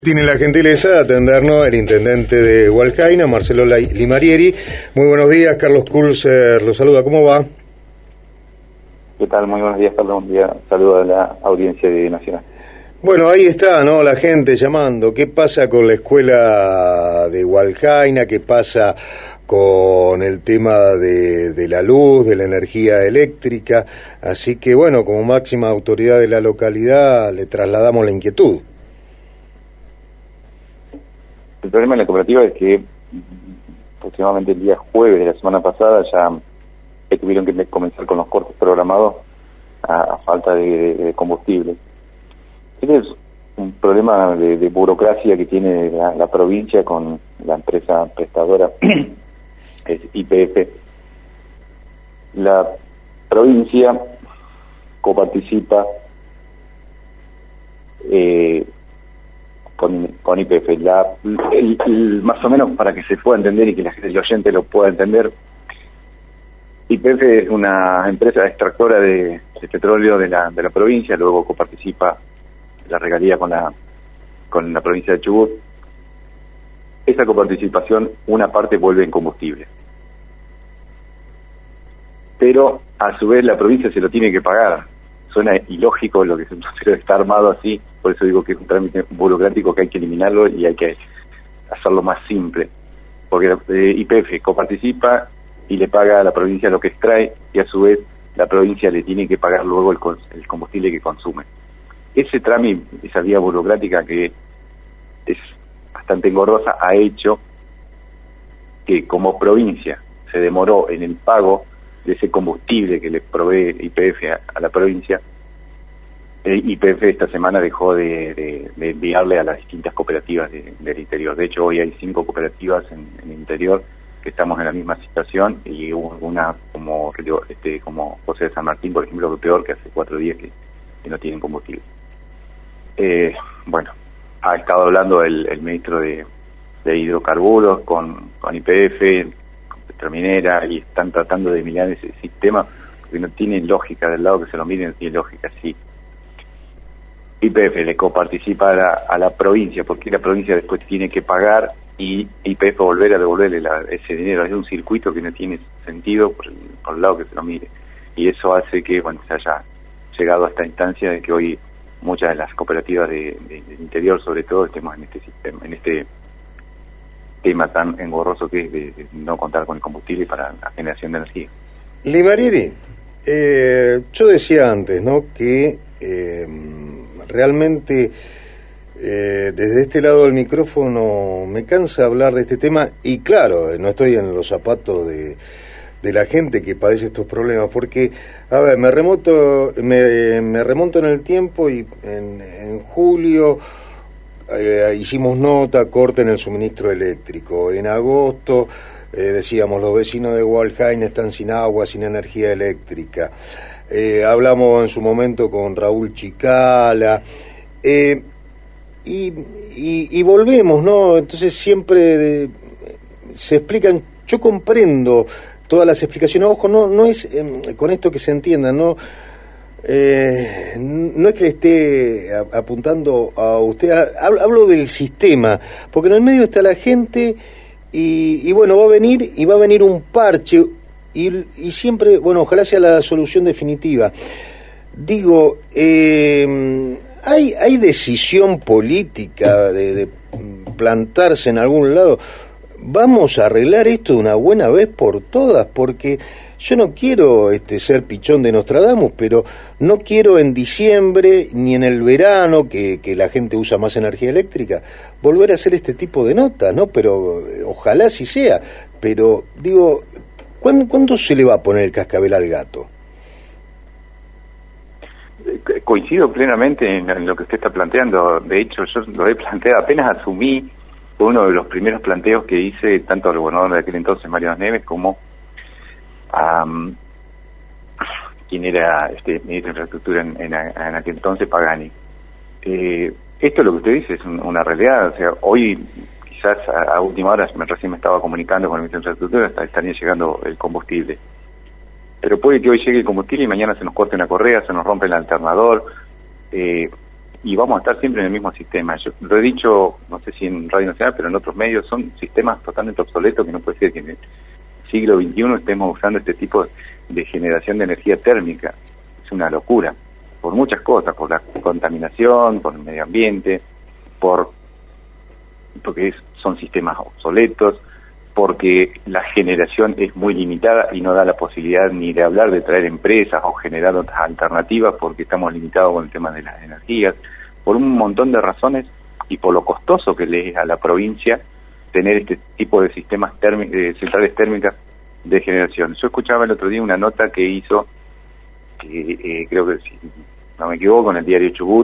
Tiene la gentileza de atendernos el intendente de Hualcaina, Marcelo Limarieri. Muy buenos días, Carlos Kulzer lo saluda, ¿cómo va? ¿Qué tal? Muy buenos días, Carlos. Un día saludo a la audiencia de Nacional. Bueno, ahí está, ¿no? La gente llamando. ¿Qué pasa con la escuela de Hualcaina? ¿Qué pasa con el tema de la luz, de la energía eléctrica? Así que, bueno, como máxima autoridad de la localidad, le trasladamos la inquietud. El problema de la cooperativa es que aproximadamente el día jueves de la semana pasada ya tuvieron que comenzar con los cortes programados a falta de combustible. Este es un problema de burocracia que tiene la provincia con la empresa prestadora, es YPF. La provincia coparticipa con YPF. Más o menos para que se pueda entender y que el oyente lo pueda entender, YPF es una empresa extractora de petróleo de la provincia, luego coparticipa la regalía con la provincia de Chubut. Esa coparticipación, una parte vuelve en combustible, pero a su vez la provincia se lo tiene que pagar. Suena ilógico lo que pero está armado así, por eso digo que es un trámite burocrático que hay que eliminarlo y hay que hacerlo más simple, porque YPF coparticipa y le paga a la provincia lo que extrae, y a su vez la provincia le tiene que pagar luego el combustible que consume. Ese trámite, esa vía burocrática que es bastante engorrosa, ha hecho que como provincia se demoró en el pago de ese combustible que le provee YPF a la provincia. YPF esta semana dejó de enviarle a las distintas cooperativas del interior. De hecho, hoy hay 5 cooperativas en el interior que estamos en la misma situación, y una como José de San Martín, por ejemplo, que peor, que hace 4 días que no tienen combustible. Bueno, ha estado hablando el ministro de hidrocarburos con YPF, Petrominera, y están tratando de mirar ese sistema porque no tiene lógica. Del lado que se lo miren no tiene lógica. Sí, YPF le coparticipa a la provincia, porque la provincia después tiene que pagar y YPF volver a devolverle ese dinero. Es un circuito que no tiene sentido por el lado que se lo mire, y eso hace que, bueno, se haya llegado a esta instancia de que hoy muchas de las cooperativas del interior, sobre todo, estemos en este sistema, en este tema tan engorroso que es de no contar con el combustible para la generación de energía. Limarieri, yo decía antes, ¿no?, que realmente desde este lado del micrófono me cansa hablar de este tema, y claro, no estoy en los zapatos de la gente que padece estos problemas, porque, a ver, me remonto en el tiempo, y en julio hicimos nota, corte en el suministro eléctrico. En agosto decíamos, los vecinos de Hualcaina están sin agua, sin energía eléctrica. Hablamos en su momento con Raúl Chicala, y volvemos, ¿no? Entonces siempre se explican. Yo comprendo todas las explicaciones. Ojo, no es con esto que se entienda, no es que le esté apuntando a usted, hablo del sistema, porque en el medio está la gente, y bueno, va a venir un parche, y siempre, bueno, ojalá sea la solución definitiva. Digo, hay decisión política de plantarse en algún lado. Vamos a arreglar esto de una buena vez por todas, porque yo no quiero ser pichón de Nostradamus, pero no quiero en diciembre ni en el verano, que la gente usa más energía eléctrica, volver a hacer este tipo de notas, ¿no? Pero ojalá sí sea. Pero digo, ¿cuándo se le va a poner el cascabel al gato? Coincido plenamente en lo que usted está planteando. De hecho, yo lo he planteado, apenas asumí, fue uno de los primeros planteos que hice tanto al gobernador de aquel entonces, Mario Neves, como a quien era ministro de Infraestructura en aquel entonces, Pagani. Esto, lo que usted dice, es una realidad. O sea, hoy quizás a última hora, recién me estaba comunicando con el ministro de Infraestructura, estaría llegando el combustible. Pero puede que hoy llegue el combustible y mañana se nos corte una correa, se nos rompe el alternador. y vamos a estar siempre en el mismo sistema. Yo lo he dicho, no sé si en Radio Nacional, pero en otros medios, son sistemas totalmente obsoletos, que no puede ser que en el siglo XXI estemos usando este tipo de generación de energía térmica. Es una locura, por muchas cosas, por la contaminación, por el medio ambiente, porque son sistemas obsoletos, porque la generación es muy limitada y no da la posibilidad ni de hablar de traer empresas o generar otras alternativas, porque estamos limitados con el tema de las energías, por un montón de razones y por lo costoso que le es a la provincia tener este tipo de sistemas centrales térmicas de generación. Yo escuchaba el otro día una nota que hizo, creo que si no me equivoco, en el diario Chubut,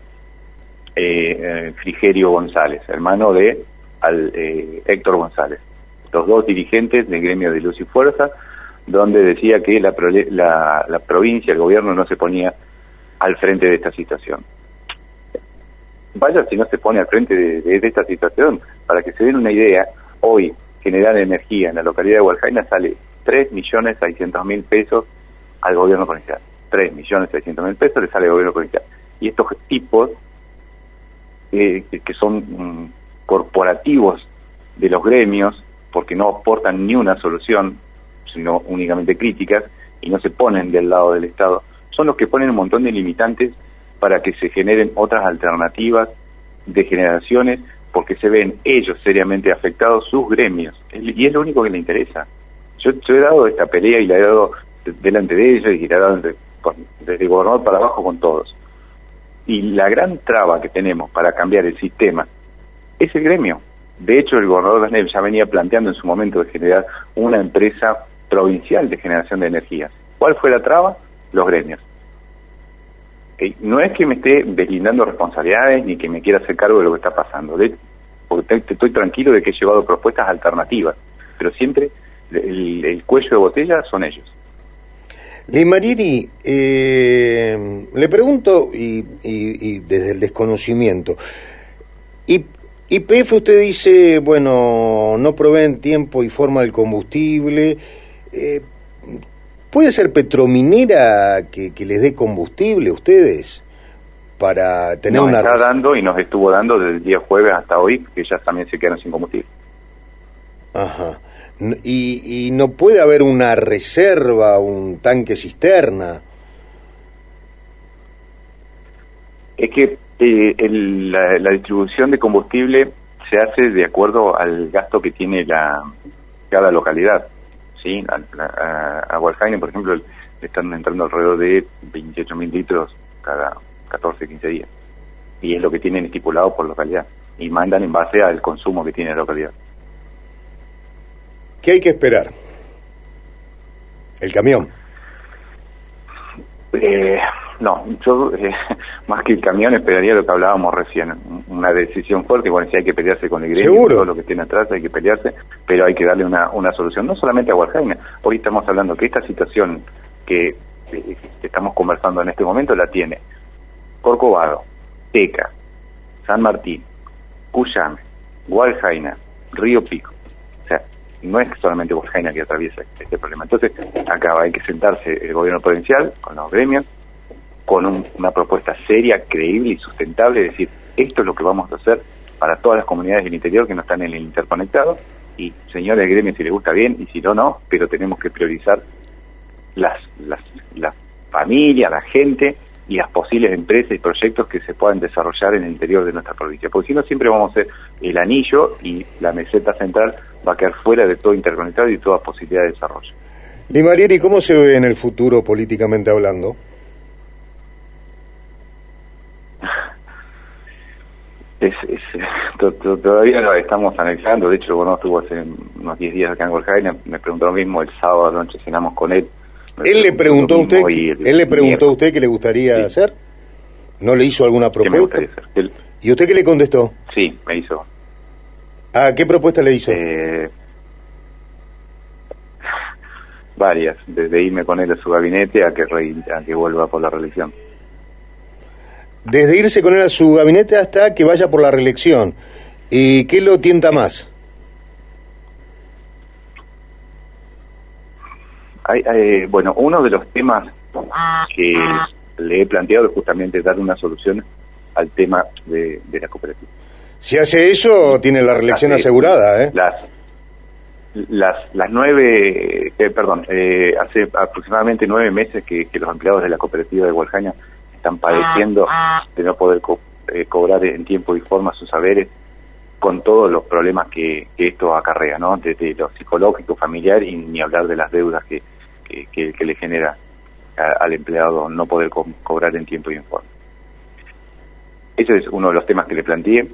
Frigerio González, hermano de Héctor González, los dos dirigentes del gremio de Luz y Fuerza, donde decía que la provincia, el gobierno no se ponía al frente de esta situación. Vaya si no se pone al frente de esta situación. Para que se den una idea, hoy generar energía en la localidad de Hualjaina sale 3.600.000 pesos al gobierno provincial. 3.600.000 pesos le sale al gobierno provincial. Y estos tipos, que son corporativos de los gremios, porque no aportan ni una solución, sino únicamente críticas, y no se ponen del lado del Estado, son los que ponen un montón de limitantes para que se generen otras alternativas de generaciones, porque se ven ellos seriamente afectados, sus gremios, y es lo único que les interesa. Yo he dado esta pelea y la he dado delante de ellos, y la he dado desde el gobernador para abajo con todos. Y la gran traba que tenemos para cambiar el sistema es el gremio. De hecho, el gobernador Lasnev ya venía planteando en su momento de generar una empresa provincial de generación de energías. ¿Cuál fue la traba? Los gremios. No es que me esté deslindando responsabilidades ni que me quiera hacer cargo de lo que está pasando, porque estoy tranquilo de que he llevado propuestas alternativas, pero siempre el cuello de botella son ellos. Limarieri, le pregunto, y desde el desconocimiento, YPF usted dice, bueno, no proveen tiempo y forma el combustible, ¿puede ser Petrominera que les dé combustible a ustedes para tener nos una... está dando y nos estuvo dando desde el día jueves hasta hoy, que ya también se quedaron sin combustible. Ajá. Y no puede haber una reserva, un tanque cisterna. Es que la distribución de combustible se hace de acuerdo al gasto que tiene cada localidad. ¿Sí? A Hualjaina, por ejemplo, le están entrando alrededor de 28.000 litros cada 14, 15 días. Y es lo que tienen estipulado por localidad. Y mandan en base al consumo que tiene la localidad. ¿Qué hay que esperar? ¿El camión? No, yo más que el camión esperaría lo que hablábamos recién, una decisión fuerte. Bueno, si hay que pelearse con el gremio, ¿seguro? Todo lo que estén atrás hay que pelearse, pero hay que darle una solución, no solamente a Hualjaina. Hoy estamos hablando que esta situación que estamos conversando en este momento la tiene Corcovado, Teca, San Martín, Cuyame, Hualjaina, Río Pico. O sea, no es solamente Hualjaina que atraviesa este problema. Entonces, acá hay que sentarse el gobierno provincial con los gremios, con una propuesta seria, creíble y sustentable, es decir, esto es lo que vamos a hacer para todas las comunidades del interior que no están en el interconectado, y señores del gremio, si les gusta bien, y si no, no, pero tenemos que priorizar la familia, la gente y las posibles empresas y proyectos que se puedan desarrollar en el interior de nuestra provincia, porque si no siempre vamos a ser el anillo y la meseta central va a quedar fuera de todo interconectado y toda posibilidad de desarrollo. Limarieri, ¿cómo se ve en el futuro políticamente hablando? Todavía lo estamos analizando. De hecho, bueno, estuvo hace unos 10 días acá en Hualjaina, me preguntó lo mismo, el sábado anoche cenamos con él. ¿Él le preguntó a usted qué le gustaría hacer? ¿No le hizo alguna propuesta? ¿Y usted qué le contestó? Sí, me hizo. ¿A qué propuesta le hizo? Varias, desde irme con él a su gabinete a que vuelva por la reelección. Desde irse con él a su gabinete hasta que vaya por la reelección. ¿Y qué lo tienta más? Bueno, uno de los temas que le he planteado es justamente dar una solución al tema de la cooperativa. Si hace eso, tiene la reelección asegurada, ¿eh? Las 9, hace aproximadamente 9 meses que los empleados de la cooperativa de Hualjaña están padeciendo de no poder cobrar en tiempo y forma sus saberes, con todos los problemas que esto acarrea, ¿no? Desde lo psicológico, familiar, y ni hablar de las deudas que le genera al empleado no poder cobrar en tiempo y en forma. Ese es uno de los temas que le planteé,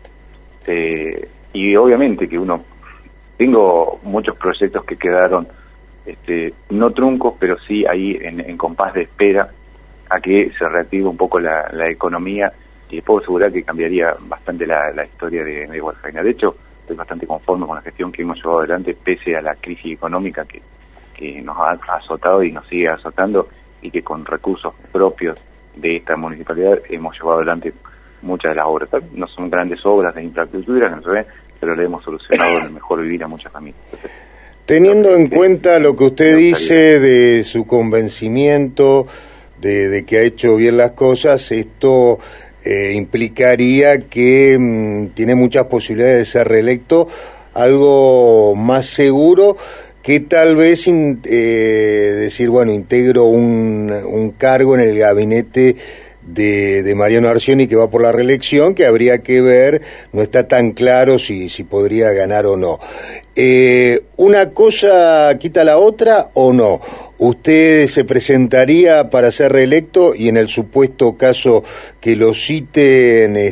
y obviamente que tengo muchos proyectos que quedaron no truncos, pero sí ahí en compás de espera a que se reactive un poco la economía, y puedo asegurar que cambiaría bastante la historia de Hualjaña. De hecho, estoy bastante conforme con la gestión que hemos llevado adelante, pese a la crisis económica que nos ha azotado y nos sigue azotando, y que con recursos propios de esta municipalidad hemos llevado adelante muchas de las obras. No son grandes obras de infraestructura, no se ve, pero le hemos solucionado el mejor vivir a muchas familias. Teniendo en cuenta lo que usted dice de su convencimiento de que ha hecho bien las cosas, esto implicaría que tiene muchas posibilidades de ser reelecto, algo más seguro que tal vez decir, bueno, integro un cargo en el gabinete de Mariano Arcioni, que va por la reelección, que habría que ver, no está tan claro si podría ganar o no. ¿Una cosa quita la otra o no? ¿Usted se presentaría para ser reelecto y en el supuesto caso que lo citen,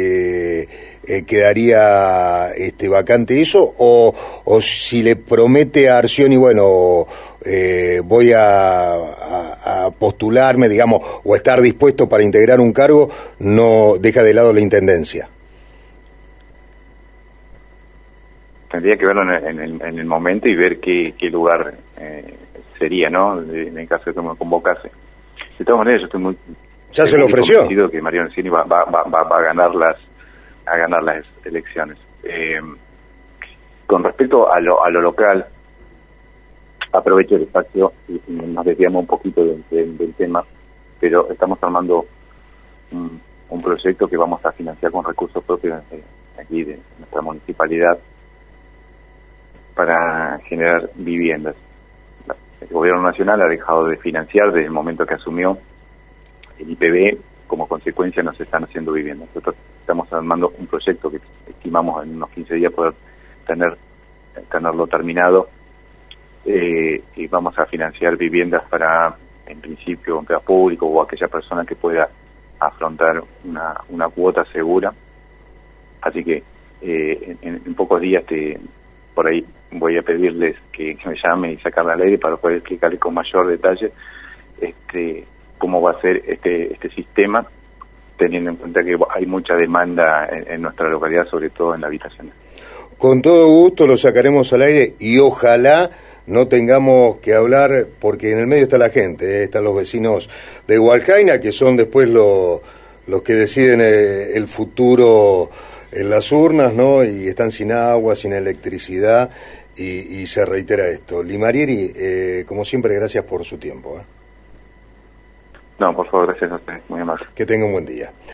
quedaría vacante eso? ¿O si le promete a Arcioni, bueno, voy a postularme, digamos, o estar dispuesto para integrar un cargo, no deja de lado la intendencia? Tendría que verlo en el momento y ver qué lugar sería, ¿no? En el caso de que me convocase. De todas maneras, yo estoy muy... ¿Ya se lo ofreció? Convencido que Mariano Arcioni va a ganar las elecciones. Con respecto a lo local, aprovecho el espacio y nos desviamos un poquito del tema, pero estamos armando un proyecto que vamos a financiar con recursos propios aquí de nuestra municipalidad para generar viviendas. El gobierno nacional ha dejado de financiar desde el momento que asumió el IPB, como consecuencia no se están haciendo viviendas. Nosotros estamos armando un proyecto que estimamos en unos 15 días poder tenerlo terminado, y vamos a financiar viviendas para, en principio, empleados públicos o aquella persona que pueda afrontar una cuota segura. Así que en pocos días por ahí voy a pedirles que me llamen y sacarla al aire para poder explicarles con mayor detalle cómo va a ser este sistema, teniendo en cuenta que hay mucha demanda en nuestra localidad, sobre todo en la habitación. Con todo gusto lo sacaremos al aire y ojalá no tengamos que hablar, porque en el medio está la gente, están los vecinos de Hualjaña, que son después los que deciden el futuro en las urnas, ¿no? Y están sin agua, sin electricidad, y se reitera esto. Limarieri, como siempre, gracias por su tiempo. No, por favor, gracias a ustedes, muy amable. Que tenga un buen día.